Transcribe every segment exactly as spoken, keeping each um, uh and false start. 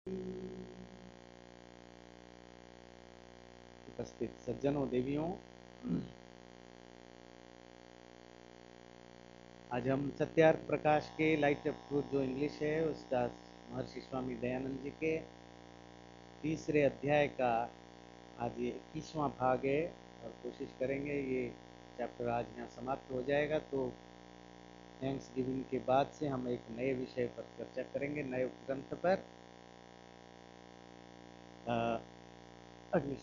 उपस्थित सज्जनों देवियों, आज हम सत्यार्थ प्रकाश के लाइट ऑफ ट्रूथ जो इंग्लिश है उसका महर्षि स्वामी दयानंद जी के तीसरे अध्याय का आज ये इक्कीसवां भाग है और कोशिश करेंगे ये चैप्टर आज यहाँ समाप्त हो जाएगा। तो थैंक्स गिविंग के बाद से हम एक नए विषय पर चर्चा करेंगे, नए ग्रंथ पर। अग्नि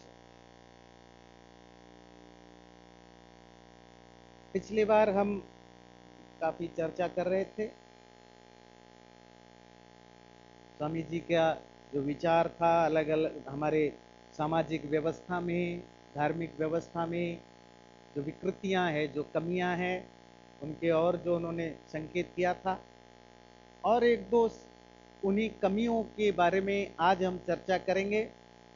पिछली बार हम काफी चर्चा कर रहे थे, स्वामी जी का जो विचार था अलग अलग हमारे सामाजिक व्यवस्था में, धार्मिक व्यवस्था में जो विकृतियां हैं, जो कमियां हैं, उनके और जो उन्होंने संकेत किया था। और एक दो उन्हीं कमियों के बारे में आज हम चर्चा करेंगे।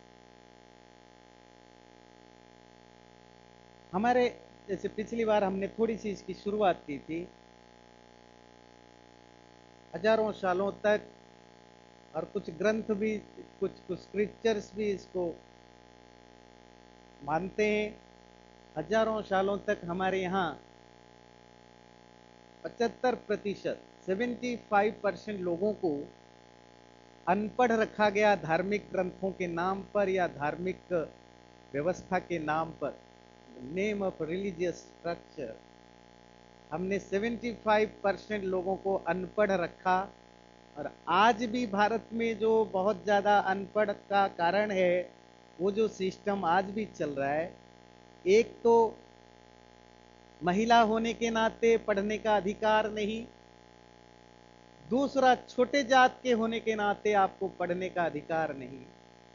हमारे जैसे पिछली बार हमने थोड़ी सी इसकी शुरुआत की थी, हजारों सालों तक, और कुछ ग्रंथ भी, कुछ कुछ स्क्रिप्चर्स भी इसको मानते हैं। हजारों सालों तक हमारे यहाँ पचहत्तर प्रतिशत सेवेंटी फाइव परसेंट लोगों को अनपढ़ रखा गया धार्मिक ग्रंथों के नाम पर या धार्मिक व्यवस्था के नाम पर। नेम ऑफ रिलीजियस स्ट्रक्चर, हमने पचहत्तर परसेंट लोगों को अनपढ़ रखा। और आज भी भारत में जो बहुत ज़्यादा अनपढ़ का कारण है, वो जो सिस्टम आज भी चल रहा है, एक तो महिला होने के नाते पढ़ने का अधिकार नहीं, दूसरा छोटे जात के होने के नाते आपको पढ़ने का अधिकार नहीं।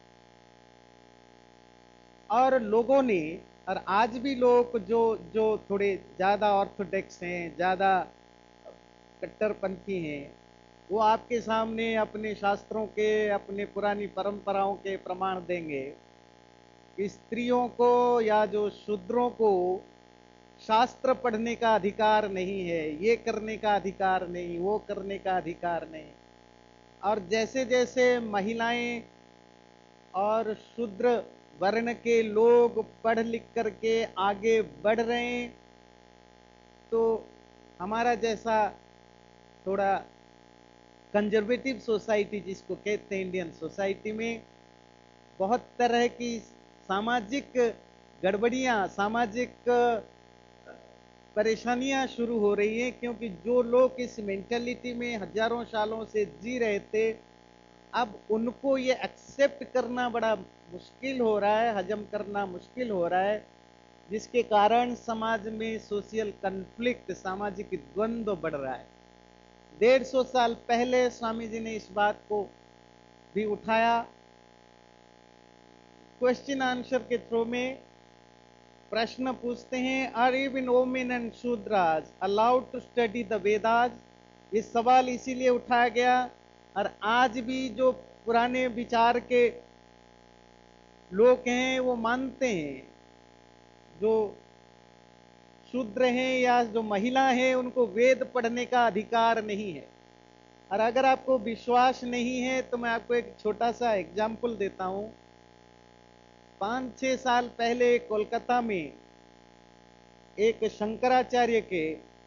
और लोगों ने, और आज भी लोग जो जो थोड़े ज़्यादा ऑर्थोडॉक्स हैं, ज़्यादा कट्टरपंथी हैं, वो आपके सामने अपने शास्त्रों के, अपने पुरानी परंपराओं के प्रमाण देंगे कि स्त्रियों को या जो शूद्रों को शास्त्र पढ़ने का अधिकार नहीं है, ये करने का अधिकार नहीं, वो करने का अधिकार नहीं। और जैसे जैसे महिलाएं और शूद्र वर्ण के लोग पढ़ लिख करके आगे बढ़ रहे हैं, तो हमारा जैसा थोड़ा कंजर्वेटिव सोसाइटी जिसको कहते हैं इंडियन सोसाइटी में, बहुत तरह की सामाजिक गड़बड़ियां, सामाजिक परेशानियां शुरू हो रही हैं। क्योंकि जो लोग इस मेंटालिटी में हजारों सालों से जी रहे थे, अब उनको ये एक्सेप्ट करना बड़ा मुश्किल हो रहा है, हजम करना मुश्किल हो रहा है, जिसके कारण समाज में सोशल कन्फ्लिक्ट, सामाजिक द्वंद्व बढ़ रहा है। डेढ़ सौ साल पहले स्वामी जी ने इस बात को भी उठाया। क्वेश्चन आंसर के थ्रू में प्रश्न पूछते हैं, are even women and shudras allowed to study the Vedas? ये सवाल इसीलिए उठाया गया। और आज भी जो पुराने विचार के लोग हैं वो मानते हैं जो शूद्र हैं या जो महिला हैं उनको वेद पढ़ने का अधिकार नहीं है। और अगर आपको विश्वास नहीं है तो मैं आपको एक छोटा सा एग्जाम्पल देता हूं। पाँच छः साल पहले कोलकाता में एक शंकराचार्य के,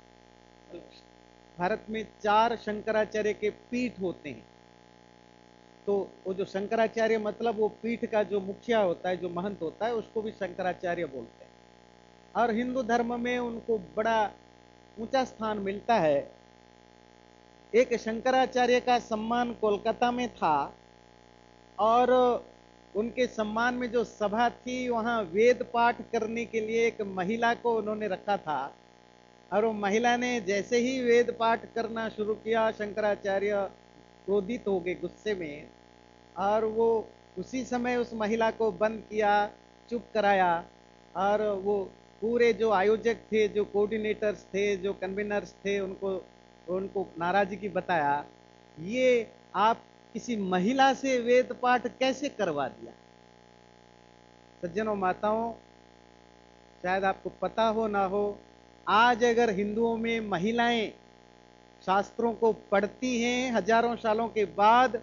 भारत में चार शंकराचार्य के पीठ होते हैं, तो वो जो शंकराचार्य मतलब वो पीठ का जो मुखिया होता है, जो महंत होता है, उसको भी शंकराचार्य बोलते हैं। और हिंदू धर्म में उनको बड़ा ऊंचा स्थान मिलता है। एक शंकराचार्य का सम्मान कोलकाता में था, और उनके सम्मान में जो सभा थी, वहां वेद पाठ करने के लिए एक महिला को उन्होंने रखा था। और वो महिला ने जैसे ही वेद पाठ करना शुरू किया, शंकराचार्य क्रोधित हो गए गुस्से में, और वो उसी समय उस महिला को बंद किया, चुप कराया। और वो पूरे जो आयोजक थे, जो कोऑर्डिनेटर्स थे, जो कन्वीनर्स थे, उनको उनको नाराजगी बताया, ये आप किसी महिला से वेद पाठ कैसे करवा दिया? सज्जनों, माताओं, शायद आपको पता हो ना हो, आज अगर हिंदुओं में महिलाएं शास्त्रों को पढ़ती हैं हजारों सालों के बाद,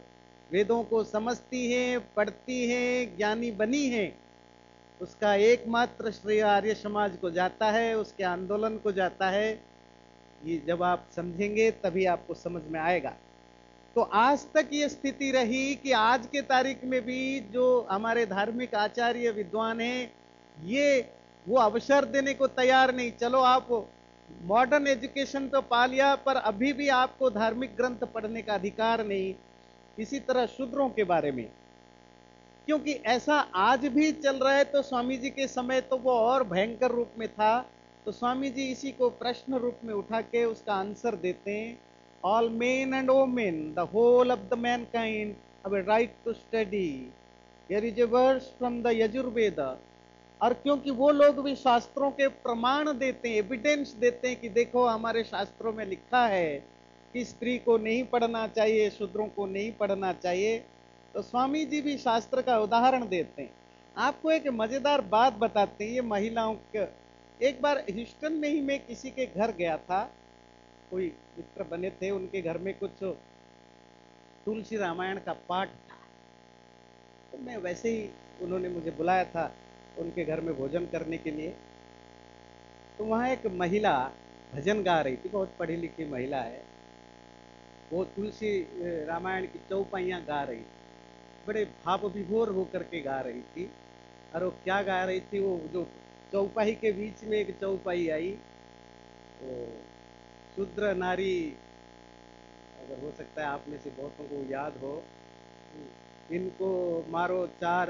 वेदों को समझती हैं, पढ़ती हैं, ज्ञानी बनी हैं, उसका एकमात्र श्रेय आर्य समाज को जाता है, उसके आंदोलन को जाता है। ये जब आप समझेंगे तभी आपको समझ में आएगा। तो आज तक ये स्थिति रही कि आज के तारीख में भी जो हमारे धार्मिक आचार्य विद्वान हैं, ये वो अवसर देने को तैयार नहीं। चलो आप मॉडर्न एजुकेशन तो पा लिया, पर अभी भी आपको धार्मिक ग्रंथ पढ़ने का अधिकार नहीं। इसी तरह शूद्रों के बारे में, क्योंकि ऐसा आज भी चल रहा है। तो स्वामी जी के समय तो वो और भयंकर रूप में था। तो स्वामी जी इसी को प्रश्न रूप में उठा के उसका आंसर देते हैं। All men and women, the whole of the mankind have a right to study. Here is a verse from the Yajurveda. और क्योंकि वो लोग भी शास्त्रों के प्रमाण देते हैं, एविडेंस देते हैं कि देखो हमारे शास्त्रों में लिखा है कि स्त्री को नहीं पढ़ना चाहिए, शूद्रों को नहीं पढ़ना चाहिए। तो स्वामी जी भी शास्त्र का उदाहरण देते हैं। आपको एक मजेदार बात बताते हैं, ये महिलाओं के। एक बार ह्यूस्टन में ही मैं किसी के घर गया था, कोई मित्र बने थे, उनके घर में कुछ तुलसी रामायण का पाठ था। तो मैं वैसे ही, उन्होंने मुझे बुलाया था उनके घर में भोजन करने के लिए। तो वहाँ एक महिला भजन गा रही थी, बहुत पढ़ी लिखी महिला है। वो तुलसी रामायण की चौपाइयाँ गा रही थी, बड़े भाव विभोर होकर के गा रही थी। और वो क्या गा रही थी, वो जो चौपाई के बीच में एक चौपाई आई, तो शूद्र नारी, अगर हो सकता है आप में से बहुतों को याद हो, इनको मारो चार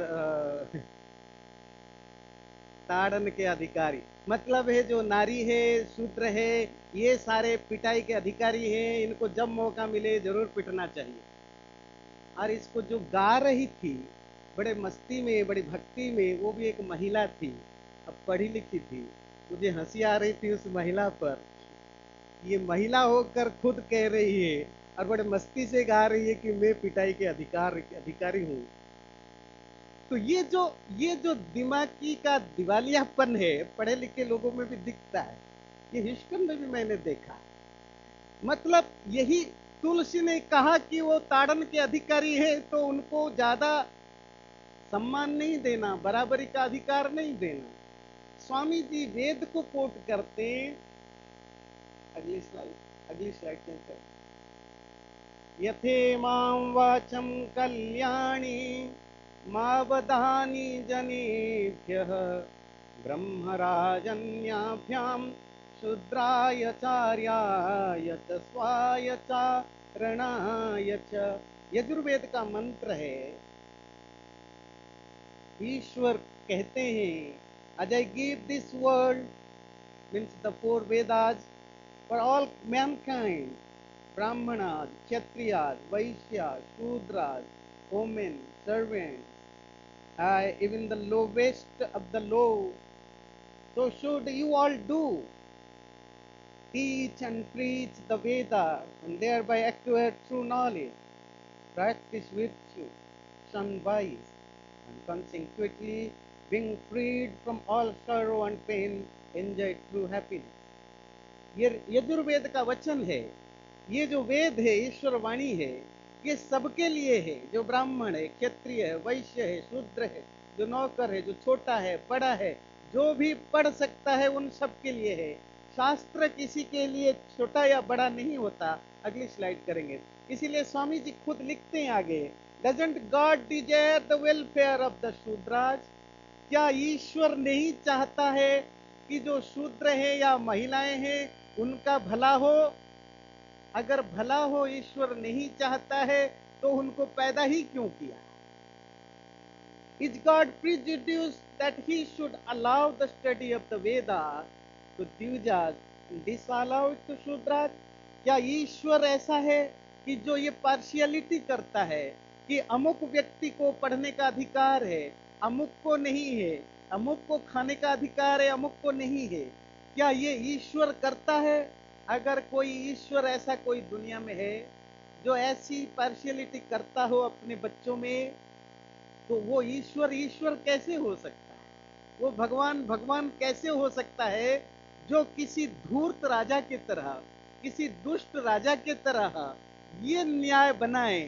ताड़न के अधिकारी। मतलब है जो नारी है, शूद्र है, ये सारे पिटाई के अधिकारी हैं, इनको जब मौका मिले जरूर पिटना चाहिए। और इसको जो गा रही थी बड़े मस्ती में, बड़ी भक्ति में, वो भी एक महिला थी, अब पढ़ी लिखी थी। मुझे हंसी आ रही थी उस महिला पर। ये महिला होकर खुद कह रही है और बड़े मस्ती से गा रही है कि मैं पिटाई के अधिकार अधिकारी हूँ। तो ये जो ये जो दिमागी का दिवालियापन है, पढ़े लिखे लोगों में भी दिखता है। ये ह्यूस्टन में भी मैंने देखा। मतलब यही तुलसी ने कहा कि वो ताड़न के अधिकारी है, तो उनको ज्यादा सम्मान नहीं देना, बराबरी का अधिकार नहीं देना। स्वामी जी वेद को कोट करते हैं। अगली स्लाइड अगली स्लाइड चलते। यथे मां वाचम कल्याणी मावधानी जनेभ्यः ब्रह्मराजन्याभ्यां शूद्राय चार्याय च स्वाय चारणाय च। यजुर्वेद का मंत्र है। ईश्वर कहते हैं, as I give this world, means the four Vedas, for all mankind, Brahmanas, Kshatriyas, Vaishyas, Shudras, women, servants, uh, even the lowest of the low. So should you all do, teach and preach the Vedas, and thereby acquire true knowledge, practice virtue, shun vice, and consequently being freed from all sorrow and pain, enjoy true happiness. ये यजुर्वेद का वचन है। ये जो वेद है, ईश्वर वाणी है, ये सबके लिए है। जो ब्राह्मण है, क्षत्रिय है, वैश्य है, शूद्र है, जो नौकर है, जो छोटा है, बड़ा है, जो भी पढ़ सकता है, उन सब के लिए है। शास्त्र किसी के लिए छोटा या बड़ा नहीं होता। अगली स्लाइड करेंगे। इसीलिए स्वामी जी खुद लिखते हैं आगे, doesn't God desire the welfare of the shudras. क्या ईश्वर नहीं चाहता है कि जो शूद्र है या महिलाएं हैं उनका भला हो? अगर भला हो ईश्वर नहीं चाहता है तो उनको पैदा ही क्यों किया? Is God prejudiced that he should allow the study of the Vedas to Dvijas and disallow it to Shudras? क्या ईश्वर ऐसा है कि जो ये पार्शियलिटी करता है कि अमुक व्यक्ति को पढ़ने का अधिकार है, अमुक को नहीं है, अमुक को खाने का अधिकार है, अमुक को नहीं है? क्या ये ईश्वर करता है? अगर कोई ईश्वर ऐसा कोई दुनिया में है जो ऐसी पार्शियलिटी करता हो अपने बच्चों में, तो वो ईश्वर ईश्वर कैसे हो सकता है? वो भगवान भगवान कैसे हो सकता है जो किसी धूर्त राजा की तरह, किसी दुष्ट राजा की तरह ये न्याय बनाए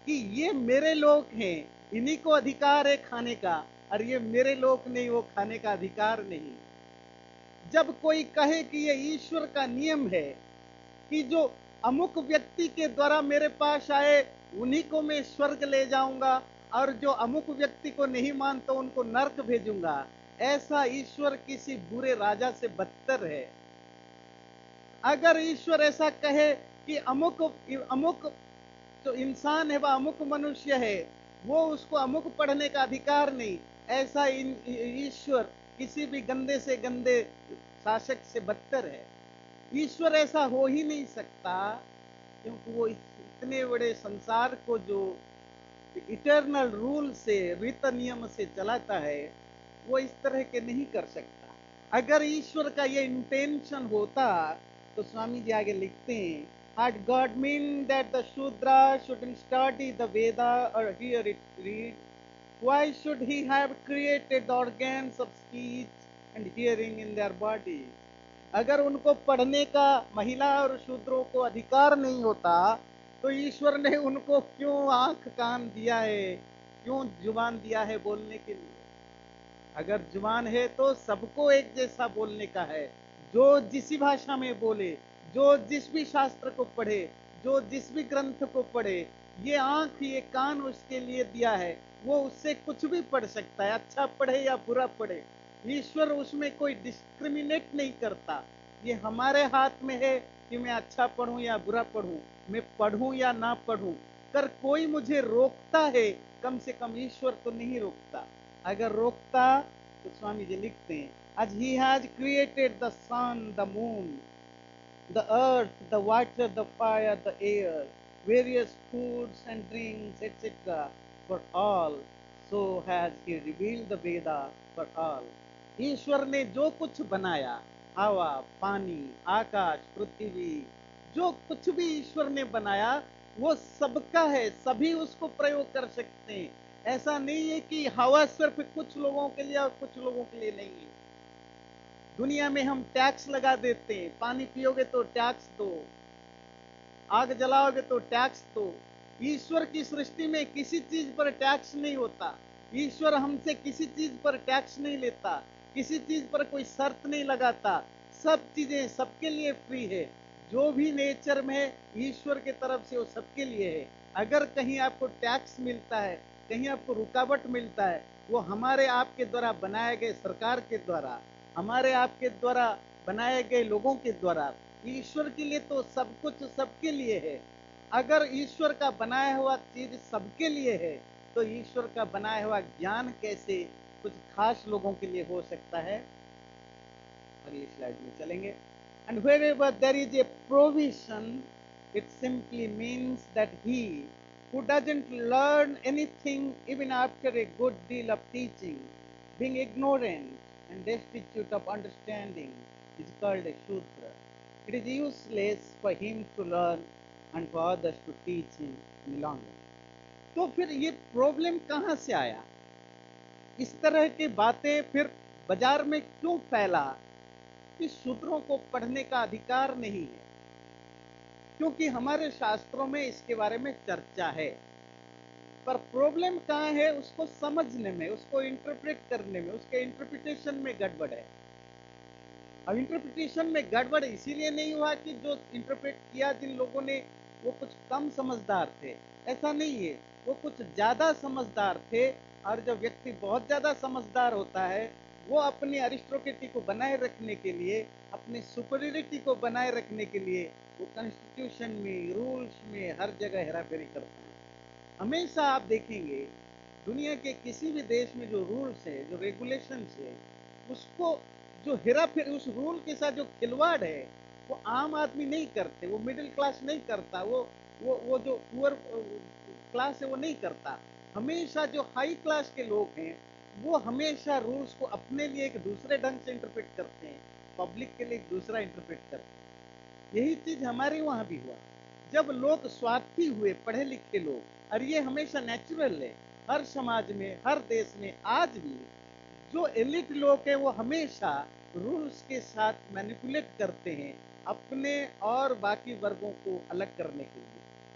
कि ये मेरे लोग हैं, इन्हीं को अधिकार है खाने का, और ये मेरे लोग नहीं, वो खाने का अधिकार नहीं। जब कोई कहे कि ये ईश्वर का नियम है कि जो अमुक व्यक्ति के द्वारा मेरे पास आए उन्हीं को मैं स्वर्ग ले जाऊंगा, और जो अमुक व्यक्ति को नहीं मानता उनको नर्क भेजूंगा, ऐसा ईश्वर किसी बुरे राजा से बदतर है। अगर ईश्वर ऐसा कहे कि अमुक अमुक जो इंसान है वह अमुक मनुष्य है, वो उसको अमुक पढ़ने का अधिकार नहीं, ऐसा ईश्वर किसी भी गंदे से गंदे शासक से बदतर है। ईश्वर ऐसा हो ही नहीं सकता, क्योंकि वो इतने बड़े संसार को जो इटर्नल रूल से, रीत नियम से चलाता है, वो इस तरह के नहीं कर सकता। अगर ईश्वर का ये इंटेंशन होता तो स्वामी जी आगे लिखते हैं, had God mean that the Shudra shouldn't study the Veda or hear it read, why should he have created the organs of speech and hearing in their body? अगर उनको पढ़ने का महिला और शूद्रों को अधिकार नहीं होता तो ईश्वर ने उनको क्यों आंख कान दिया है, क्यों जुबान दिया है बोलने के लिए? अगर जुबान है तो सबको एक जैसा बोलने का है, जो जिस भाषा में बोले, जो जिस भी शास्त्र को पढ़े, जो जिस भी ग्रंथ को पढ़े। ये आंख, ये कान उसके लिए दिया है, वो उससे कुछ भी पढ़ सकता है, अच्छा पढ़े या बुरा पढ़े। ईश्वर उसमें कोई डिस्क्रिमिनेट नहीं करता। ये हमारे हाथ में है कि मैं अच्छा पढ़ूं या बुरा पढ़ूं, मैं पढ़ूं या ना पढ़ूं। कर कोई मुझे रोकता है, कम से कम ईश्वर तो नहीं रोकता। अगर रोकता तो स्वामी जी लिखते हैं, as he has created the sun, the moon, the earth, the water, the fire, the air, various foods and drinks, et cetera for all, so has he revealed the Veda for all. ईश्वर ने जो कुछ बनाया, हवा, पानी, आकाश, पृथ्वी, जो कुछ भी ईश्वर ने बनाया वो सबका है, सभी उसको प्रयोग कर सकते हैं। ऐसा नहीं है कि हवा सिर्फ कुछ लोगों के लिए और कुछ लोगों के लिए नहीं है। दुनिया में हम टैक्स लगा देते हैं, पानी पियोगे तो टैक्स दो, आग जलाओगे तो टैक्स दो। ईश्वर की सृष्टि में किसी चीज पर टैक्स नहीं होता। ईश्वर हमसे किसी चीज पर टैक्स नहीं लेता, किसी चीज पर कोई शर्त नहीं लगाता। सब चीजें सबके लिए फ्री है। जो भी नेचर में ईश्वर के तरफ से वो सबके लिए है। अगर कहीं आपको टैक्स मिलता है, कहीं आपको रुकावट मिलता है, वो हमारे आपके द्वारा बनाए गए सरकार के द्वारा, हमारे आपके द्वारा बनाए गए लोगों के द्वारा। ईश्वर के लिए तो सब कुछ सबके लिए है। अगर ईश्वर का बनाया हुआ चीज सबके लिए है तो ईश्वर का बनाया हुआ ज्ञान कैसे कुछ खास लोगों के लिए हो सकता है? अगली स्लाइड में चलेंगे। And wherever there is a provision, it simply means that he who doesn't learn anything even after a good deal of teaching, being ignorant and destitute of understanding, is called a Shudra. It is useless for him to learn and for others to teach him any longer. तो फिर ये problem कहाँ से आया? इस तरह की बातें फिर बाजार में क्यों फैला कि शूद्रों को पढ़ने का अधिकार नहीं है? क्योंकि हमारे शास्त्रों में इसके बारे में चर्चा है, पर प्रॉब्लम कहाँ है? उसको समझने में, उसको इंटरप्रेट करने में, उसके इंटरप्रिटेशन में गड़बड़ है। अब इंटरप्रिटेशन में गड़बड़ इसीलिए नहीं हुआ कि जो इंटरप्रेट किया जिन लोगों ने वो कुछ कम समझदार थे, ऐसा नहीं है। वो कुछ ज्यादा समझदार थे, और जब व्यक्ति बहुत ज्यादा समझदार होता है वो अपनी अरिस्टोक्रेसी को बनाए रखने के लिए, अपनी सुपरियरिटी को बनाए रखने के लिए वो कॉन्स्टिट्यूशन में, रूल्स में हर जगह हेराफेरी करता है। हमेशा आप देखेंगे दुनिया के किसी भी देश में जो रूल्स है, जो रेगुलेशंस है, उसको जो हेराफेरी, उस रूल के साथ जो खिलवाड़ है वो आम आदमी नहीं करते, वो मिडिल क्लास नहीं करता, वो वो वो जो पुअर क्लास है वो नहीं करता। हमेशा जो हाई क्लास के लोग हैं वो हमेशा रूल्स को अपने लिए एक दूसरे ढंग से इंटरप्रेट करते हैं, पब्लिक के लिए एक दूसरा इंटरप्रेट करते हैं। यही चीज हमारे वहां भी हुआ। जब लोग स्वार्थी हुए, पढ़े लिखे लोग, और ये हमेशा नेचुरल है हर समाज में, हर देश में। आज भी जो एलिट लोग हैं वो हमेशा रूल्स के साथ मैनिपुलेट करते हैं अपने और बाकी वर्गों को अलग करने के लिए।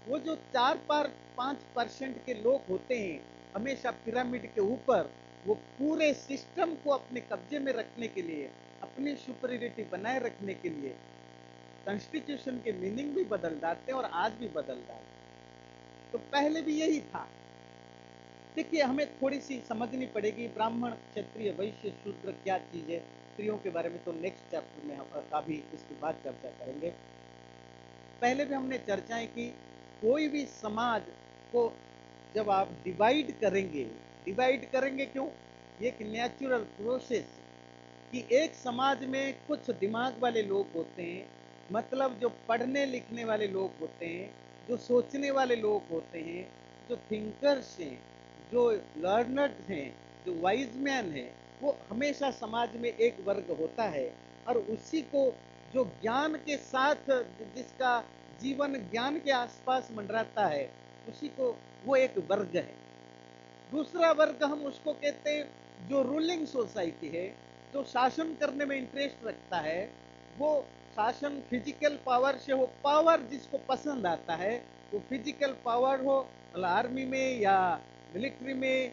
वो जो चार पार पांच परसेंट के लोग होते हैं हमेशा पिरामिड के ऊपर, वो पूरे सिस्टम को अपने कब्जे में रखने के लिए, अपनी सुपरियरिटी बनाए रखने के लिए कॉन्स्टिट्यूशन के मीनिंग भी बदल डालते हैं और आज भी बदल डालते हैं। तो पहले भी यही था। देखिए, हमें थोड़ी सी समझनी पड़ेगी ब्राह्मण, क्षत्रिय, वैश्य, शूद्र क्या चीज है। स्त्रियों के बारे में तो नेक्स्ट चैप्टर में हम काफी इसके बाद चर्चा करेंगे। पहले भी हमने चर्चाएं की, कोई भी समाज को जब आप डिवाइड करेंगे, डिवाइड करेंगे क्यों? ये एक नेचुरल प्रोसेस कि एक समाज में कुछ दिमाग वाले लोग होते हैं, मतलब जो पढ़ने लिखने वाले लोग होते हैं, जो सोचने वाले लोग होते हैं, जो थिंकर्स हैं, जो लर्नर्स हैं, जो वाइज मैन हैं, वो हमेशा समाज में एक वर्ग होता है। और उसी को जो ज्ञान के साथ, जिसका जीवन ज्ञान के आसपास मंडराता है, उसी को वो एक वर्ग है। दूसरा वर्ग हम उसको कहते हैं जो रूलिंग सोसाइटी है, जो शासन करने में इंटरेस्ट रखता है। वो शासन फिजिकल पावर से हो, पावर जिसको पसंद आता है, वो फिजिकल पावर हो, मतलब आर्मी में या मिलिट्री में,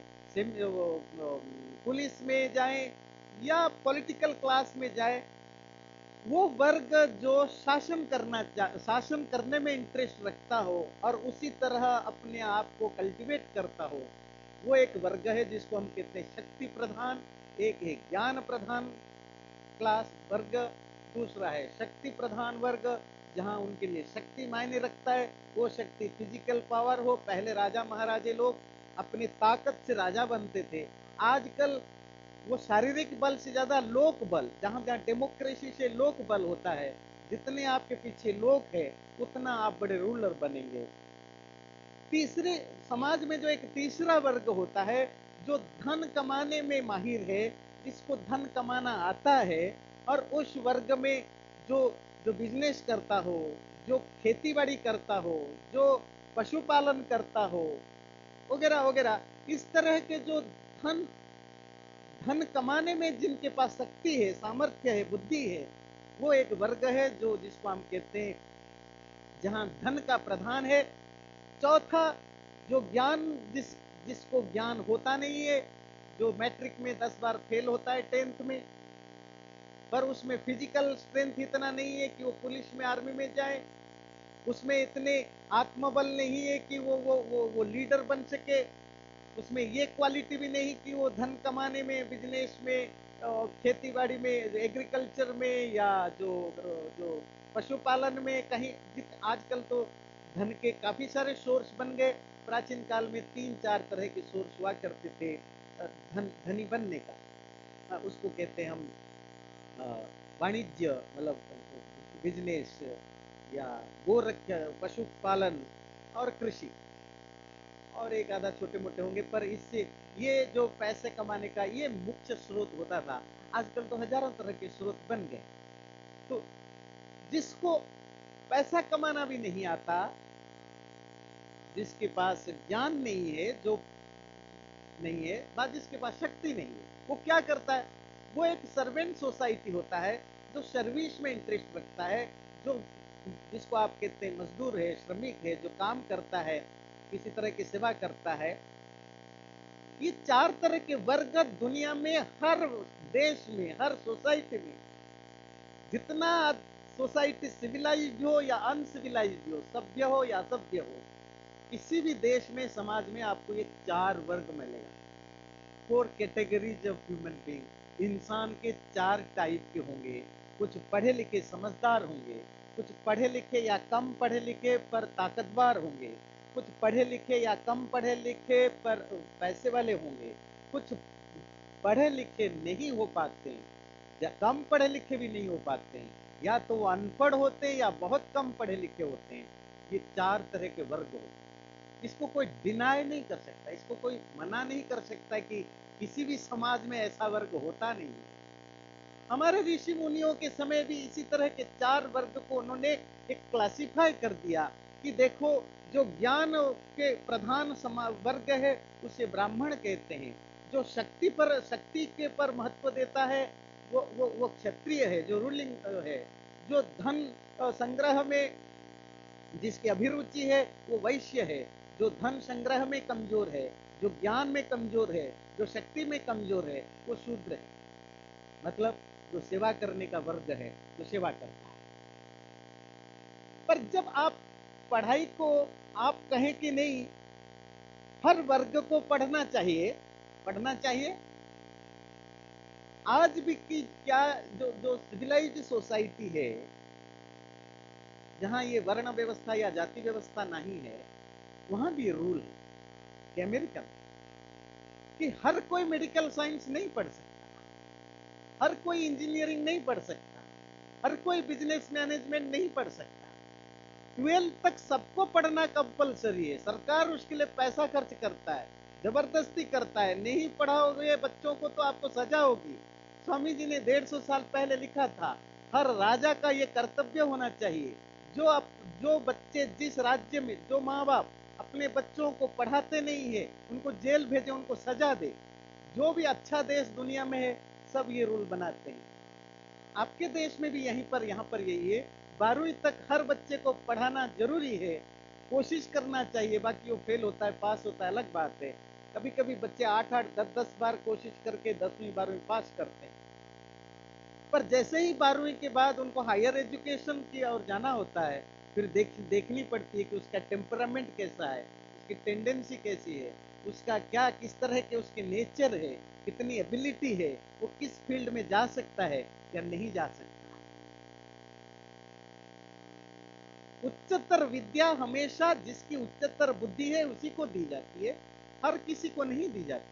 पुलिस में जाए या पॉलिटिकल क्लास में जाए, वो वर्ग जो शासन करना शासन करने में इंटरेस्ट रखता हो और उसी तरह अपने आप को कल्टीवेट करता हो, वो एक वर्ग है जिसको हम कहते हैं शक्ति प्रधान। एक है ज्ञान प्रधान क्लास वर्ग, दूसरा है शक्ति प्रधान वर्ग, जहां उनके लिए शक्ति मायने रखता है। वो शक्ति फिजिकल पावर हो। पहले राजा महाराजे लोग अपनी ताकत से राजा बनते थे। आजकल वो शारीरिक बल से ज्यादा लोक बल, जहां जहां डेमोक्रेसी से लोक बल होता है, जितने आपके पीछे लोग हैं उतना आप बड़े रूलर बनेंगे। तीसरे समाज में जो एक तीसरा वर्ग होता है, जो धन कमाने में माहिर है, जिसको धन कमाना आता है, और उस वर्ग में जो जो बिजनेस करता हो, जो खेती बाड़ी करता हो, जो पशुपालन करता हो, वगैरह वगैरह, इस तरह के जो धन धन कमाने में जिनके पास शक्ति है, सामर्थ्य है, बुद्धि है, वो एक वर्ग है जो जिसको हम कहते हैं जहां धन का प्रधान है। चौथा, जो ज्ञान जिस जिसको ज्ञान होता नहीं है, जो मैट्रिक में दस बार फेल होता है, टेंथ में, पर उसमें फिजिकल स्ट्रेंथ इतना नहीं है कि वो पुलिस में, आर्मी में जाए, उसमें इतने आत्मबल नहीं है कि वो वो वो वो लीडर बन सके, उसमें ये क्वालिटी भी नहीं कि वो धन कमाने में, बिजनेस में, खेती बाड़ी में, एग्रीकल्चर में, या जो जो पशुपालन में कहीं। आजकल तो धन के काफी सारे सोर्स बन गए। प्राचीन काल में तीन चार तरह के सोर्स हुआ करते थे धन धनी बनने का। उसको कहते हैं हम वाणिज्य, मतलब बिजनेस, या गोरक्षा, पशुपालन और कृषि, और एक आधा छोटे मोटे होंगे, पर इससे ये जो पैसे कमाने का ये मुख्य स्रोत होता था। आजकल तो हजारों तरह के स्रोत बन गए। तो जिसको पैसा कमाना भी नहीं आता, जिसके पास ज्ञान नहीं है, जो नहीं है, ना जिसके पास शक्ति नहीं है, वो क्या करता है? वो एक सर्वेंट सोसाइटी होता है, जो सर्विस में इंटरेस्ट रखता है, जो जिसको आप कहते हैं मजदूर है, श्रमिक है, जो काम करता है, किसी तरह की सेवा करता है। ये चार तरह के वर्ग दुनिया में, हर देश में, हर सोसाइटी में, जितना सोसाइटी सिविलाइज्ड हो या अनसिविलाइज्ड हो, सभ्य हो या असभ्य हो, किसी भी देश में, समाज में आपको ये चार वर्ग मिलेगा। Four categories of human being. इंसान के चार टाइप के होंगे। कुछ पढ़े लिखे समझदार होंगे, कुछ पढ़े लिखे या कम पढ़े लिखे पर ताकतवर होंगे, कुछ पढ़े लिखे या कम पढ़े लिखे पर पैसे वाले होंगे, कुछ पढ़े लिखे नहीं हो पाते हैं या कम पढ़े लिखे भी नहीं हो पाते हैं, या तो वो अनपढ़ होते हैं या बहुत कम पढ़े लिखे होते हैं। ये चार तरह के वर्ग होते हैं। इसको कोई डिनाई नहीं कर सकता, इसको कोई मना नहीं कर सकता कि किसी भी समाज में ऐसा वर्ग होता नहीं है। हमारे ऋषि मुनियों के समय भी इसी तरह के चार वर्ग को उन्होंने एक क्लासिफाई कर दिया कि देखो, जो ज्ञान के प्रधान वर्ग है उसे ब्राह्मण कहते हैं। जो शक्ति पर शक्ति के पर महत्व देता है वो वो वो क्षत्रिय है, जो रूलिंग है। जो धन संग्रह में जिसकी अभिरुचि है वो वैश्य है, जो धन संग्रह में कमजोर है, जो ज्ञान में कमजोर है, जो शक्ति में कमजोर है, वो शूद्र है। मतलब जो सेवा करने का वर्ग है, जो सेवा करता है। पर जब आप पढ़ाई को आप कहें कि नहीं, हर वर्ग को पढ़ना चाहिए, पढ़ना चाहिए, आज भी की क्या जो जो सिविलाइज्ड सोसाइटी है, जहां ये वर्ण व्यवस्था या जाति व्यवस्था नहीं है, वहां भी रूल है कि अमेरिका में कि हर कोई मेडिकल साइंस नहीं पढ़ सकता, हर कोई इंजीनियरिंग नहीं पढ़ सकता, हर कोई बिजनेस मैनेजमेंट नहीं पढ़ सकता। ट्वेल्थ तक सबको पढ़ना कंपलसरी है। सरकार उसके लिए पैसा खर्च करता है, जबरदस्ती करता है। नहीं पढ़ाओगे बच्चों को तो आपको सजा होगी। स्वामी जी ने डेढ़ सौ साल पहले लिखा था, हर राजा का ये कर्तव्य होना चाहिए, जो अप, जो बच्चे जिस राज्य में, जो माँ बाप अपने बच्चों को पढ़ाते नहीं है, उनको जेल भेजे, उनको सजा दे। जो भी अच्छा देश दुनिया में है, सब ये रूल बनाते हैं। आपके देश में भी यहीं पर यहाँ पर यही है। बारहवीं तक हर बच्चे को पढ़ाना जरूरी है, कोशिश करना चाहिए। बाकी वो फेल होता है, पास होता है, अलग बात है। कभी कभी बच्चे आठ आठ दस दस बार कोशिश करके दसवीं बारहवीं पास करते हैं। पर जैसे ही बारहवीं के बाद उनको हायर एजुकेशन की ओर जाना होता है, फिर देख देखनी पड़ती है कि उसका टेम्परामेंट कैसा है, उसकी टेंडेंसी कैसी है, उसका क्या किस तरह के उसके नेचर है, कितनी एबिलिटी है, वो किस फील्ड में जा सकता है या नहीं जा सकता। उच्चतर विद्या हमेशा जिसकी उच्चतर बुद्धि है उसी को दी जाती है, हर किसी को नहीं दी जाती।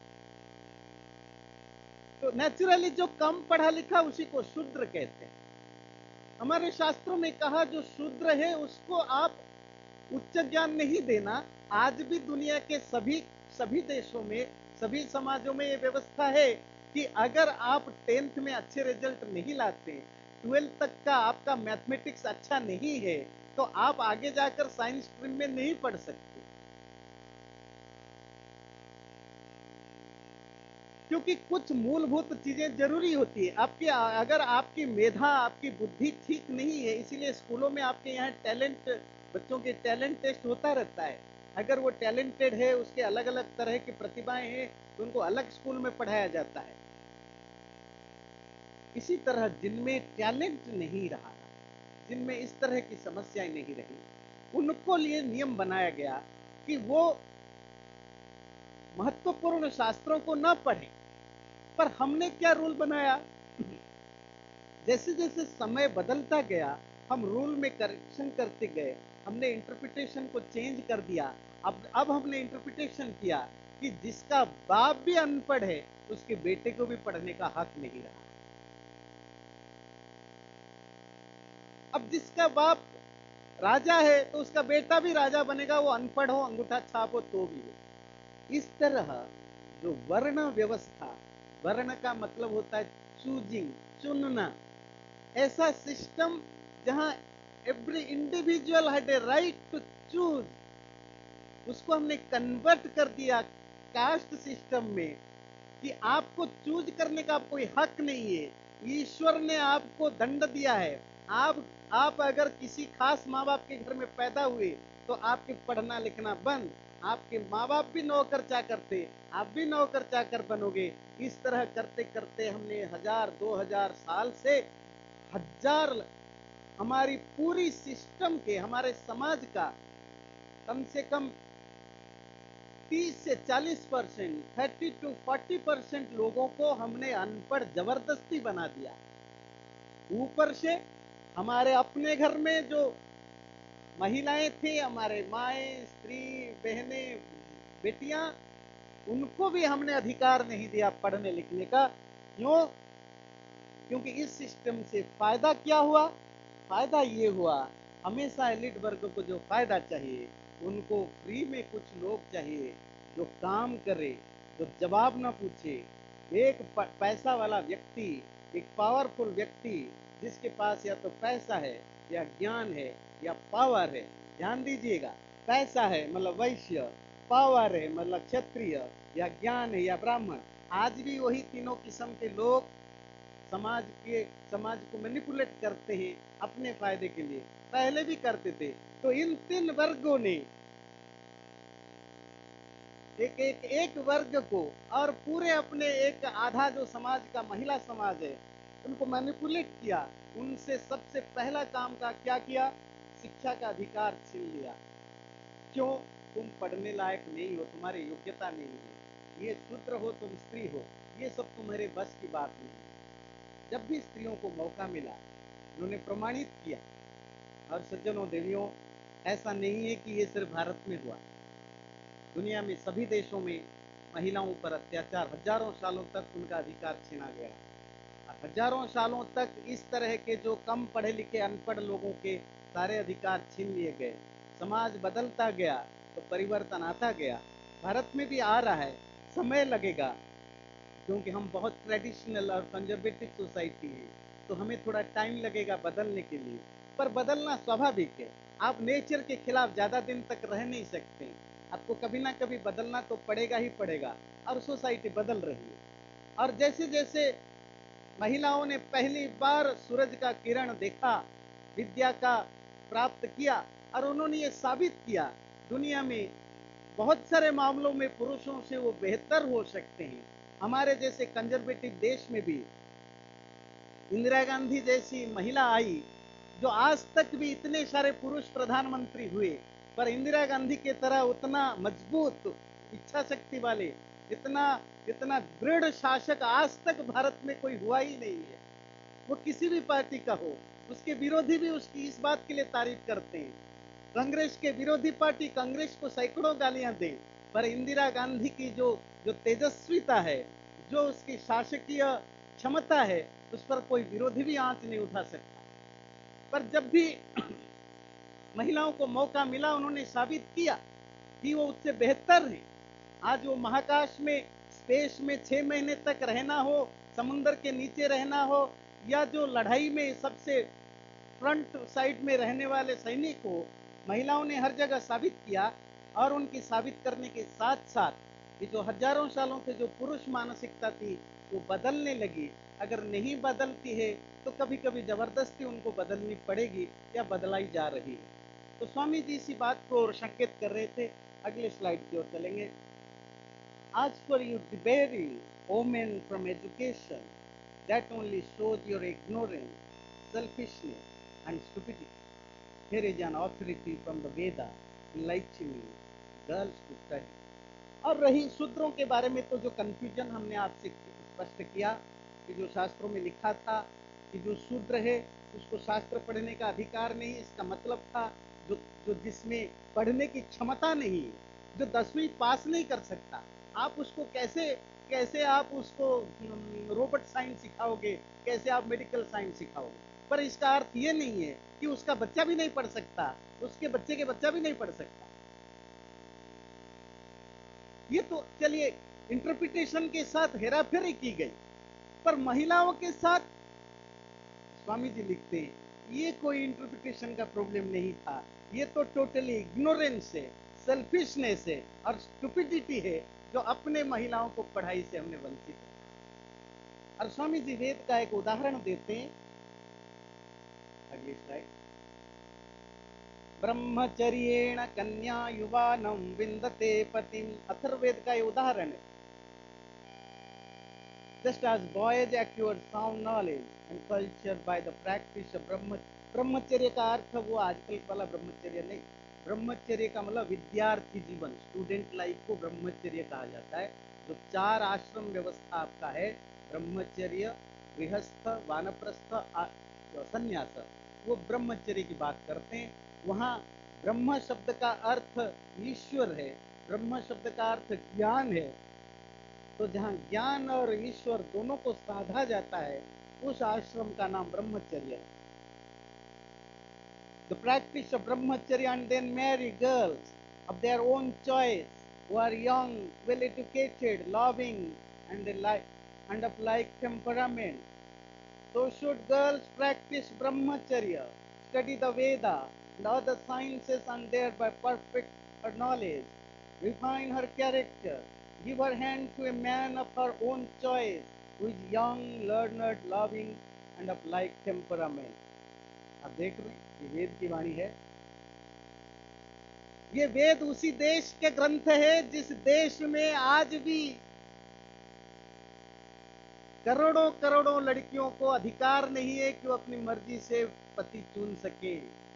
तो नेचुरली जो कम पढ़ा लिखा उसी को शूद्र कहते हैं। हमारे शास्त्रों में कहा जो शूद्र है उसको आप उच्च ज्ञान नहीं देना। आज भी दुनिया के सभी सभी देशों में, सभी समाजों में ये व्यवस्था है कि अगर आप टेंथ में अच्छे रिजल्ट नहीं लाते, ट्वेल्थ तक का आपका मैथमेटिक्स अच्छा नहीं है, तो आप आगे जाकर साइंस स्ट्रीम में नहीं पढ़ सकते। क्योंकि कुछ मूलभूत चीजें जरूरी होती है। आपकी अगर आपकी मेधा, आपकी बुद्धि ठीक नहीं है, इसीलिए स्कूलों में आपके यहाँ टैलेंट, बच्चों के टैलेंट टेस्ट होता रहता है। अगर वो टैलेंटेड है, उसके अलग अलग तरह की प्रतिभाएं हैं, तो उनको अलग स्कूल में पढ़ाया जाता है। इसी तरह जिनमें टैलेंट नहीं रहा, जिनमें इस तरह की समस्याएं नहीं रही, उनको लिए नियम बनाया गया कि वो महत्वपूर्ण शास्त्रों को न पढ़ें। पर हमने क्या रूल बनाया, जैसे जैसे समय बदलता गया हम रूल में करेक्शन करते गए, हमने इंटरप्रिटेशन को चेंज कर दिया। अब अब हमने इंटरप्रिटेशन किया कि जिसका बाप भी अनपढ़ है उसके बेटे को भी पढ़ने का हक नहीं रहा। अब जिसका बाप राजा है तो उसका बेटा भी राजा बनेगा, वो अनपढ़ हो, अंगूठा छाप हो तो भी हो। इस तरह जो वर्ण व्यवस्था, वर्ण का मतलब होता है चूजिंग, चुनना, ऐसा सिस्टम जहां every individual had a right to choose, उसको हमने कन्वर्ट कर दिया कास्ट सिस्टम में कि आपको चूज करने का कोई हक नहीं है। ईश्वर ने आपको दंड दिया है। आप आप अगर किसी खास माँ बाप के घर में पैदा हुए तो आपके पढ़ना लिखना बंद। आपके माँ बाप भी नौकर चाकर थे, आप भी नौकर चाकर बनोगे। इस तरह करते करते हमने हजार दो हजार साल से हजार, हमारी पूरी सिस्टम के, हमारे समाज का कम से कम तीस से चालीस percent, thirty to forty percent लोगों को हमने अनपढ़ जबरदस्ती बना दिया। ऊपर से हमारे अपने घर में जो महिलाएं थी, हमारे माएँ, स्त्री, बहनें, बेटियां, उनको भी हमने अधिकार नहीं दिया पढ़ने लिखने का। क्यों? क्योंकि इस सिस्टम से फायदा क्या हुआ? फायदा ये हुआ, हमेशा एलिट वर्ग को जो फायदा चाहिए, उनको फ्री में कुछ लोग चाहिए जो काम करे, जो जवाब ना पूछे। एक पैसा वाला व्यक्ति, एक पावरफुल व्यक्ति जिसके पास या तो पैसा है या ज्ञान है या पावर है, ध्यान दीजिएगा, पैसा है मतलब वैश्य, पावर है मतलब क्षत्रिय, या ज्ञान है या ब्राह्मण। आज भी वही तीनों किस्म के लोग समाज के समाज को मैनिपुलेट करते हैं अपने फायदे के लिए। पहले भी करते थे, तो इन तीन वर्गों ने एक एक एक वर्ग को और पूरे अपने एक आधा जो समाज का महिला समाज है उनको मैनिपुलेट किया। उनसे सबसे पहला काम का क्या किया? शिक्षा का अधिकार छीन लिया। क्यों? तुम पढ़ने लायक नहीं हो, तुम्हारी योग्यता नहीं है, ये शूद्र हो, तुम स्त्री हो, ये सब तुम्हारे बस की बात नहीं। जब भी स्त्रियों को मौका मिला उन्होंने प्रमाणित किया। और सज्जनों देवियों, ऐसा नहीं है कि ये सिर्फ भारत में हुआ, दुनिया में सभी देशों में महिलाओं पर अत्याचार, हजारों सालों तक उनका अधिकार छीना गया। हजारों सालों तक इस तरह के जो कम पढ़े लिखे अनपढ़ लोगों के सारे अधिकार छीन लिए गए। समाज बदलता गया तो परिवर्तन आता गया। भारत में भी आ रहा है, समय लगेगा, क्योंकि हम बहुत ट्रेडिशनल और कंजर्वेटिव सोसाइटी है, तो हमें थोड़ा टाइम लगेगा बदलने के लिए। पर बदलना स्वाभाविक है। आप नेचर के खिलाफ ज़्यादा दिन तक रह नहीं सकते, आपको कभी ना कभी बदलना तो पड़ेगा ही पड़ेगा। और सोसाइटी बदल रही है। और जैसे जैसे महिलाओं ने पहली बार सूरज का किरण देखा, विद्या का प्राप्त किया, और उन्होंने ये साबित किया दुनिया में बहुत सारे मामलों में पुरुषों से वो बेहतर हो सकते हैं। हमारे जैसे कंजर्वेटिव देश में भी इंदिरा गांधी जैसी महिला आई, जो आज तक भी इतने सारे पुरुष प्रधानमंत्री हुए, पर इंदिरा गांधी के तरह उतना मजबूत इच्छा शक्ति वाले, इतना इतना दृढ़ शासक आज तक भारत में कोई हुआ ही नहीं है। वो किसी भी पार्टी का हो, उसके विरोधी भी उसकी इस बात के लिए तारीफ करते हैं। कांग्रेस के विरोधी पार्टी कांग्रेस को सैकड़ों गालियां दें, पर इंदिरा गांधी की जो जो तेजस्विता है, जो उसकी शासकीय क्षमता है, उस पर कोई विरोधी भी आंच नहीं उठा सकता। पर जब भी महिलाओं को मौका मिला, उन्होंने साबित किया कि वो उससे बेहतर है। आज वो महाकाश में, स्पेस में छह महीने तक रहना हो, समुद्र के नीचे रहना हो, या जो लड़ाई में सबसे फ्रंट साइड में रहने वाले सैनिक हो, महिलाओं ने हर जगह साबित किया। और उनकी साबित करने के साथ साथ ये जो हजारों सालों से जो पुरुष मानसिकता थी वो बदलने लगी। अगर नहीं बदलती है तो कभी कभी जबरदस्ती उनको बदलनी पड़ेगी, या बदलाई जा रही है। तो स्वामी जी इसी बात को और संकेत कर रहे थे। अगले स्लाइड की ओर चलेंगे। आज for you debarring women from education, that only shows your ignorance, selfishness and stupidity. Here is an authority from the Veda enlightening girls to study. और रही शूद्रों के बारे में, तो जो कंफ्यूजन हमने आपसे स्पष्ट किया कि जो शास्त्रों में लिखा था कि जो शूद्र है उसको शास्त्र पढ़ने का अधिकार नहीं, इसका मतलब था जो जो जिसमें पढ़ने की क्षमता नहीं, जो दसवीं पास नहीं कर सकता, आप उसको कैसे कैसे आप उसको रोबोट साइंस सिखाओगे, कैसे आप मेडिकल साइंस सिखाओगे। पर इसका अर्थ ये नहीं है कि उसका बच्चा भी नहीं पढ़ सकता, उसके बच्चे के बच्चा भी नहीं पढ़ सकता। ये तो चलिए इंटरप्रिटेशन के साथ हेराफेरी की गई, पर महिलाओं के साथ स्वामी जी लिखते हैं ये कोई इंटरप्रिटेशन का प्रॉब्लम नहीं था, ये तो टोटली इग्नोरेंस है, सेल्फिशनेस है और स्टुपिडिटी है जो अपने महिलाओं को पढ़ाई से हमने वंचित है। और स्वामी जी वेद का एक उदाहरण देते हैं। अगली स्लाइड। ब्रह्मचर्येण कन्या युवानं विंदते पतिम, अथर्ववेद का ये उदाहरण है। Just as boys acquire sound knowledge and culture by the practice of ब्रह्म ब्रह्मचर्य का अर्थ वो आजकल वाला ब्रह्मचर्य नहीं। ब्रह्मचर्य का मतलब विद्यार्थी जीवन, स्टूडेंट लाइफ को ब्रह्मचर्य कहा जाता है। जो चार आश्रम व्यवस्था आपका है, ब्रह्मचर्य, गृहस्थ, वानप्रस्थ, संन्यास, वो ब्रह्मचर्य की बात करते हैं। वहाँ ब्रह्म शब्द का अर्थ ईश्वर है, ब्रह्म शब्द का अर्थ ज्ञान है। तो जहाँ ज्ञान और ईश्वर दोनों को साधा जाता है, उस आश्रम का नाम ब्रह्मचर्य है। The practice of brahmacharya and then marry girls of their own choice who are young, well educated, loving and like and of like temperament. So should girls practice brahmacharya, study the Veda and other sciences and thereby perfect her knowledge, refine her character, give her hand to a man of her own choice who is young, learned, loving and of like temperament. आप देख रहे हैं ये वेद की वाणी है। ये वेद उसी देश के ग्रंथ है जिस देश में आज भी करोड़ों करोड़ों लड़कियों को अधिकार नहीं है कि वो अपनी मर्जी से पति चुन सके।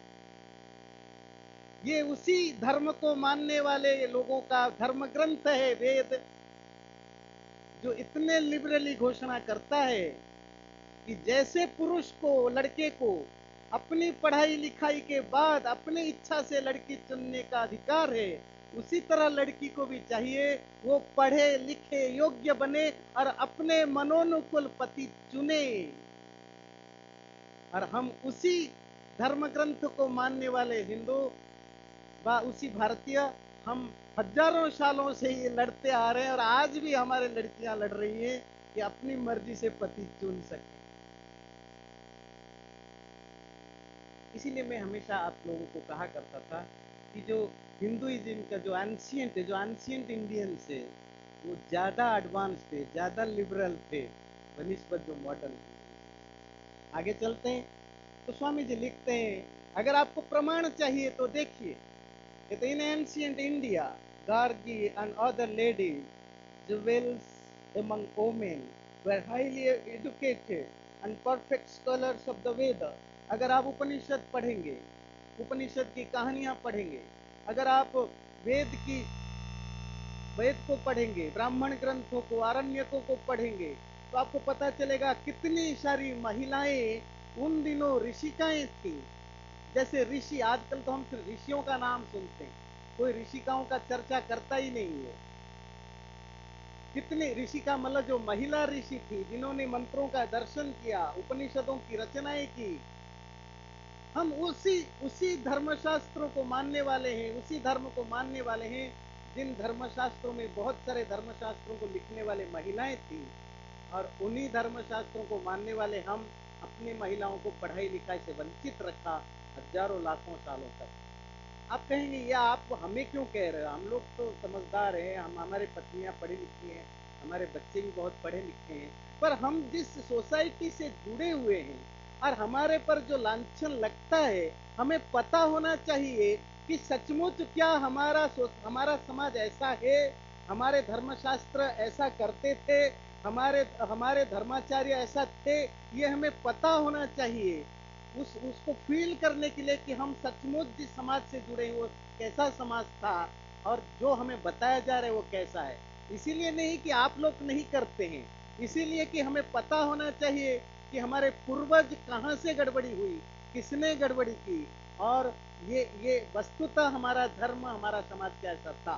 ये उसी धर्म को मानने वाले लोगों का धर्म ग्रंथ है वेद, जो इतने लिबरली घोषणा करता है कि जैसे पुरुष को, लड़के को अपनी पढ़ाई लिखाई के बाद अपनी इच्छा से लड़की चुनने का अधिकार है, उसी तरह लड़की को भी चाहिए वो पढ़े लिखे योग्य बने और अपने मनोनुकूल पति चुने। और हम उसी धर्म ग्रंथ को मानने वाले हिंदू व उसी भारतीय, हम हजारों सालों से ये लड़ते आ रहे हैं और आज भी हमारे लड़कियां लड़ रही हैं कि अपनी मर्जी से पति चुन सके। इसीलिए मैं हमेशा आप लोगों को कहा करता था कि जो हिंदुइज्म का जो एंशियंट है, जो एंशियंट इंडियंस है, वो ज़्यादा एडवांस थे, ज़्यादा लिबरल थे बनिस्बत जो मॉडर्न। आगे चलते हैं तो स्वामी जी लिखते हैं, अगर आपको प्रमाण चाहिए तो देखिए, in ancient India Gargi and other ladies jewels among women were highly educated and perfect scholars of the Veda। अगर आप उपनिषद पढ़ेंगे, उपनिषद की कहानियां पढ़ेंगे, अगर आप वेद की वेद को पढ़ेंगे, ब्राह्मण ग्रंथों को, आरण्यकों को पढ़ेंगे, तो आपको पता चलेगा कितनी सारी महिलाएं उन दिनों ऋषिकाएं थी। जैसे ऋषि, आजकल तो हम सिर्फ ऋषियों का नाम सुनते हैं, कोई ऋषिकाओं का चर्चा करता ही नहीं है। कितने ऋषिका मतलब जो महिला ऋषि थी जिन्होंने मंत्रों का दर्शन किया, उपनिषदों की रचनाएं की। हम उसी उसी धर्मशास्त्रों को मानने वाले हैं, उसी धर्म को मानने वाले हैं जिन धर्मशास्त्रों में बहुत सारे धर्मशास्त्रों को लिखने वाले महिलाएं थी। और उन्हीं धर्मशास्त्रों को मानने वाले हम अपनी महिलाओं को पढ़ाई लिखाई से वंचित रखा हजारों लाखों सालों तक। आप कहेंगे या आप हमें क्यों कह रहे हो, हम लोग तो समझदार हैं, हम हमारे पत्नियां पढ़ी लिखी हैं, हमारे बच्चे भी बहुत पढ़े लिखे हैं, पर हम जिस सोसाइटी से जुड़े हुए हैं और हमारे पर जो लांछन लगता है, हमें पता होना चाहिए कि सचमुच क्या हमारा हमारा समाज ऐसा है, हमारे धर्मशास्त्र ऐसा करते थे, हमारे हमारे धर्माचार्य ऐसा थे, ये हमें पता होना चाहिए। उस उसको फील करने के लिए कि हम सचमुच जिस समाज से जुड़े हैं वो कैसा समाज था और जो हमें बताया जा रहा है वो कैसा है। इसीलिए नहीं कि आप लोग नहीं करते हैं, इसीलिए कि हमें पता होना चाहिए कि हमारे पूर्वज कहाँ से गड़बड़ी हुई, किसने गड़बड़ी की, और ये ये वस्तुतः हमारा धर्म, हमारा समाज कैसा था।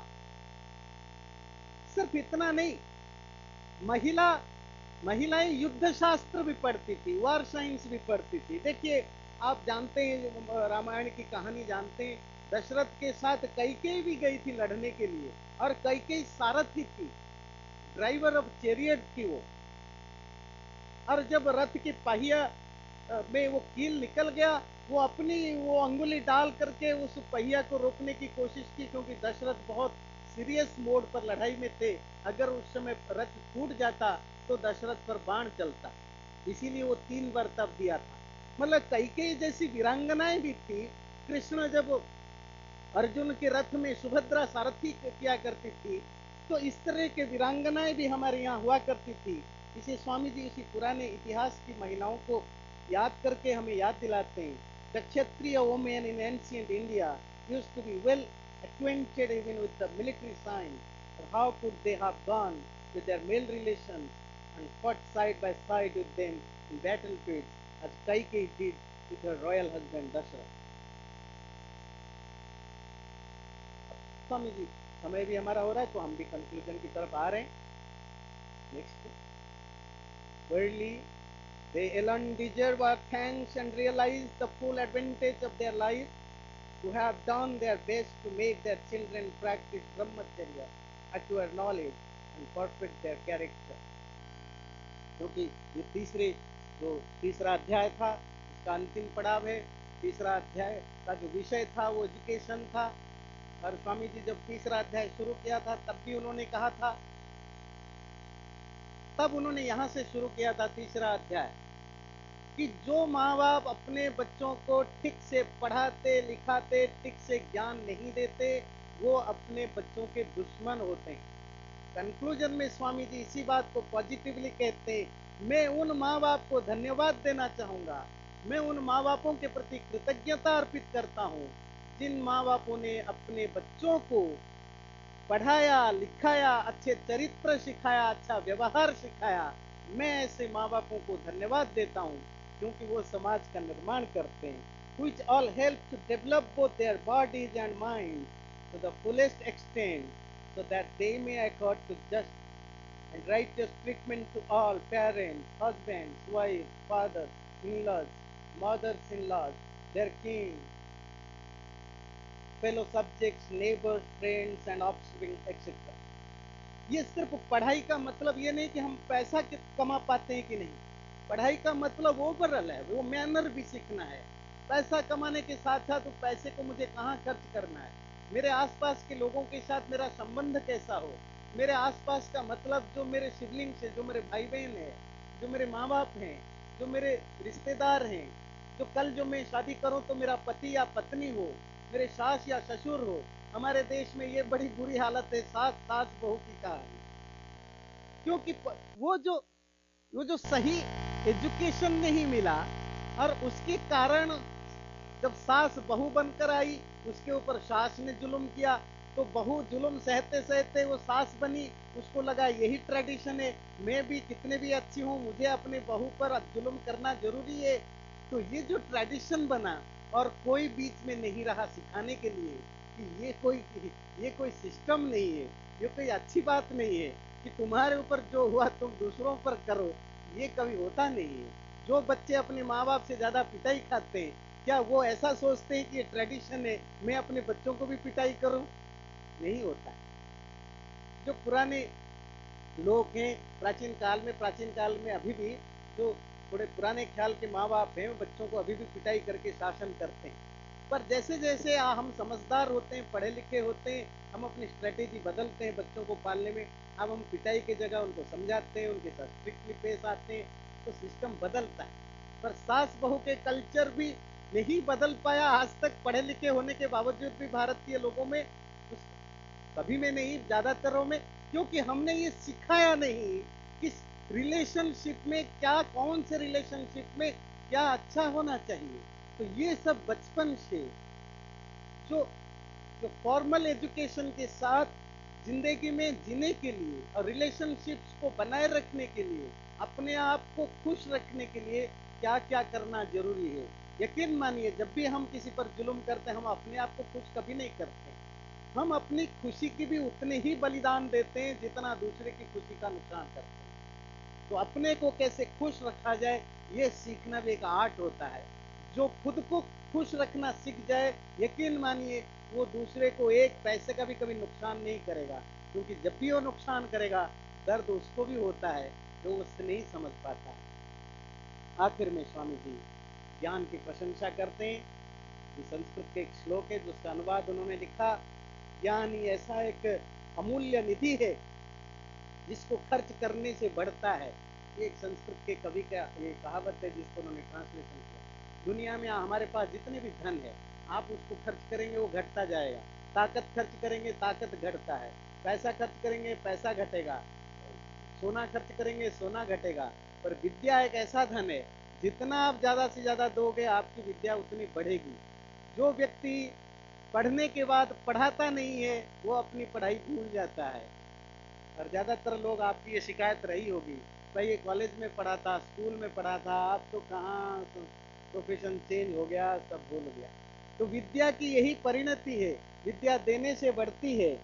सिर्फ इतना नहीं, महिला महिलाएं युद्ध शास्त्र भी पढ़ती थी, वॉर साइंस भी पढ़ती थी। देखिए, आप जानते हैं, रामायण की कहानी जानते हैं, दशरथ के साथ कैकेयी भी गई थी लड़ने के लिए, और कैकेयी सारथी थी, ड्राइवर ऑफ चैरियट थी वो। और जब रथ के पहिया में वो कील निकल गया, वो अपनी वो अंगुली डाल करके उस पहिया को रोकने की कोशिश की, क्योंकि दशरथ बहुत सीरियस मोड पर लड़ाई में थे। अगर उस समय रथ टूट जाता तो दशरथ पर बाण चलता, इसीलिए वो तीन बार तप दिया था। मतलब कैकेयी जैसी वीरांगनाएं भी थी। कृष्ण जब अर्जुन के रथ में सुभद्रा सारथी किया करती थी, तो इस तरह के वीरांगनाएं भी हमारे यहाँ हुआ करती थी। इसे स्वामी जी उसी पुराने इतिहास की महिलाओं को याद करके हमें याद दिलाते हैं। The Kshatriya women in ancient India used to be well acquainted even with the military science, or how could they have gone with their male relations and fought side by side with them in battlefields as Kaikeyi did with her royal husband Dasharath। Swami ji, समय भी हमारा हो रहा है तो हम भी conclusion की तरफ आ रहे हैं। Next, worldly they alone deserve our thanks and realize the full advantage of their life, who have done their best to make their children practice brahmacharya, acquire knowledge and perfect their character। क्योंकि ये तीसरे जो तीसरा अध्याय था, इसका अंतिम पड़ाव है। तीसरा अध्याय का जो विषय था वो एजुकेशन था। और स्वामी जी जब तीसरा अध्याय शुरू किया था तब भी उन्होंने कहा था, तब उन्होंने यहाँ से शुरू किया था तीसरा अध्याय, कि जो माँ बाप अपने बच्चों को ठीक से पढ़ाते लिखाते, ठीक से ज्ञान नहीं देते, वो अपने बच्चों के दुश्मन होते हैं। कंक्लूजन में स्वामी जी इसी बात को पॉजिटिवली कहते हैं। मैं उन माँ बाप को धन्यवाद देना चाहूँगा, मैं उन माँ बापों के प्रति कृतज्ञता अर्पित करता हूँ जिन माँ बापों ने अपने बच्चों को पढ़ाया लिखाया, अच्छे चरित्र सिखाया, अच्छा व्यवहार सिखाया। मैं ऐसे माँ बापों को धन्यवाद देता हूँ क्योंकि वो समाज का निर्माण करते हैं। which all help to develop both their bodies and minds to the fullest extent so that they may accord to just and righteous treatment to all parents, husbands, wives, fathers, in-laws, mothers-in-laws, their kin, fellow subjects, neighbors, friends and offspring et cetera. ये सिर्फ पढ़ाई का मतलब ये नहीं कि हम पैसा कमा पाते हैं कि नहीं। पढ़ाई का मतलब ओवरऑल है, वो मैनर भी सीखना है। पैसा कमाने के साथ साथ तो पैसे को मुझे कहाँ खर्च करना है, मेरे आसपास के लोगों के साथ मेरा संबंध कैसा हो, मेरे आसपास का मतलब जो मेरे सिबलिंग्स हैं, जो मेरे भाई बहन हैं, जो मेरे माँ बाप हैं, जो मेरे रिश्तेदार हैं, जो कल जो मैं शादी करूं तो मेरा पति या पत्नी हो, मेरे सास या ससुर हो। हमारे देश में ये बड़ी बुरी हालत है, सास सास बहू की कहानी। क्योंकि वो जो वो जो सही एजुकेशन नहीं मिला और उसके कारण जब सास बहू बनकर आई, उसके ऊपर सास ने जुल्म किया, तो बहू जुल्म सहते सहते वो सास बनी। उसको लगा यही ट्रेडिशन है, मैं भी कितने भी अच्छी हूँ, मुझे अपने बहू पर जुल्म करना जरूरी है। तो ये जो ट्रेडिशन बना और कोई बीच में नहीं रहा सिखाने के लिए कि ये कोई ये कोई सिस्टम नहीं है, ये कोई अच्छी बात नहीं है कि तुम्हारे ऊपर जो हुआ तुम दूसरों पर करो, ये कभी होता नहीं है। जो बच्चे अपने माँ बाप से ज्यादा पिटाई खाते हैं, क्या वो ऐसा सोचते हैं कि ये ट्रेडिशन है, मैं अपने बच्चों को भी पिटाई करूं? नहीं होता। जो पुराने लोग हैं प्राचीन काल में प्राचीन काल में अभी भी जो थोड़े पुराने ख्याल के माँ बाप हैं, वो बच्चों को अभी भी पिटाई करके शासन करते हैं। पर जैसे जैसे हम समझदार होते हैं, पढ़े लिखे होते हैं, हम अपनी स्ट्रेटेजी बदलते हैं बच्चों को पालने में। अब हम पिटाई की जगह उनको समझाते हैं, उनके साथ स्ट्रिक्टली पेश आते हैं, तो सिस्टम बदलता है। पर सास बहू के कल्चर भी नहीं बदल पाया आज तक, पढ़े लिखे होने के बावजूद भी भारतीय लोगों में, सभी में नहीं ज्यादातरों में, क्योंकि हमने ये सिखाया नहीं कि रिलेशनशिप में क्या, कौन से रिलेशनशिप में क्या अच्छा होना चाहिए। तो ये सब बचपन से जो जो फॉर्मल एजुकेशन के साथ जिंदगी में जीने के लिए और रिलेशनशिप्स को बनाए रखने के लिए, अपने आप को खुश रखने के लिए क्या क्या करना जरूरी है। यकीन मानिए, जब भी हम किसी पर जुल्म करते हैं, हम अपने आप को खुश कभी नहीं करते। हम अपनी खुशी की भी उतने ही बलिदान देते हैं जितना दूसरे की खुशी का नुकसान करते हैं। तो अपने को कैसे खुश रखा जाए, ये सीखना भी एक आर्ट होता है। जो खुद को खुश रखना सीख जाए, यकीन मानिए वो दूसरे को एक पैसे का भी कभी नुकसान नहीं करेगा, क्योंकि जब भी वो नुकसान करेगा दर्द उसको भी होता है जो उससे नहीं समझ पाता है। आखिर में स्वामी जी ज्ञान की प्रशंसा करते हैं। ये संस्कृत के एक श्लोक है जिसका अनुवाद उन्होंने लिखा, ज्ञान ही ऐसा एक अमूल्य निधि है जिसको खर्च करने से बढ़ता है। ये एक संस्कृत के कवि का ये कहावत है जिसको उन्होंने ट्रांसलेशन किया। दुनिया में हमारे पास जितने भी धन है, आप उसको खर्च करेंगे वो घटता जाएगा। ताकत खर्च करेंगे, ताकत घटता है। पैसा खर्च करेंगे, पैसा घटेगा। सोना खर्च करेंगे, सोना घटेगा। पर विद्या एक ऐसा धन है, जितना आप ज्यादा से ज्यादा दोगे आपकी विद्या उतनी बढ़ेगी। जो व्यक्ति पढ़ने के बाद पढ़ाता नहीं है, वो अपनी पढ़ाई भूल जाता है। और ज्यादातर लोग, आपकी ये शिकायत रही होगी, भाई ये कॉलेज में पढ़ा था, स्कूल में पढ़ा था, अब तो कहाँ प्रोफेशन चेंज हो गया, सब भूल गया। तो विद्या की यही परिणति है, विद्या देने से बढ़ती है।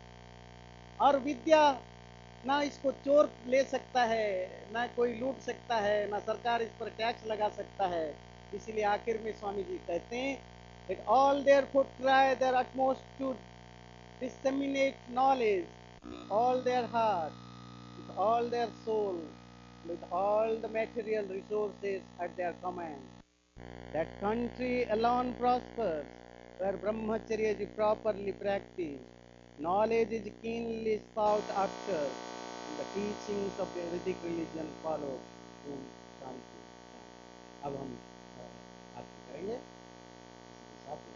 और विद्या ना इसको चोर ले सकता है, ना कोई लूट सकता है, ना सरकार इस पर टैक्स लगा सकता है। इसलिए आखिर में स्वामी जी कहते हैं, that all therefore try their utmost to disseminate knowledge with all their heart, with all their soul, with all the material resources at their command. That country alone prospers where brahmacharya is properly practiced, knowledge is keenly sought after, and the teachings of the Vedic religion followed. Om Shanti. अब हम अ, आरती करेंगे इसी के साथ।